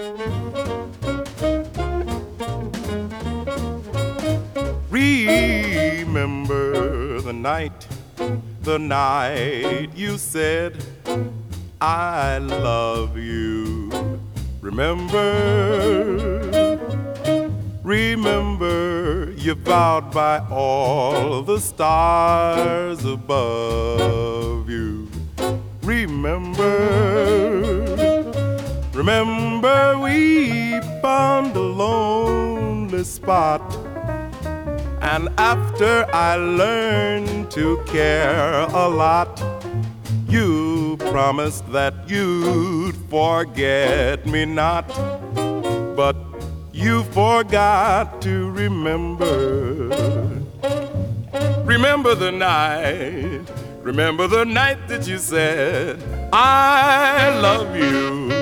Remember the night you said I love you. Remember you vowed by all the stars above you. Remember we found a lonely spot, and after I learned to care a lot, you promised that you'd forget me not. But you forgot to remember. Remember the night that you said I love you.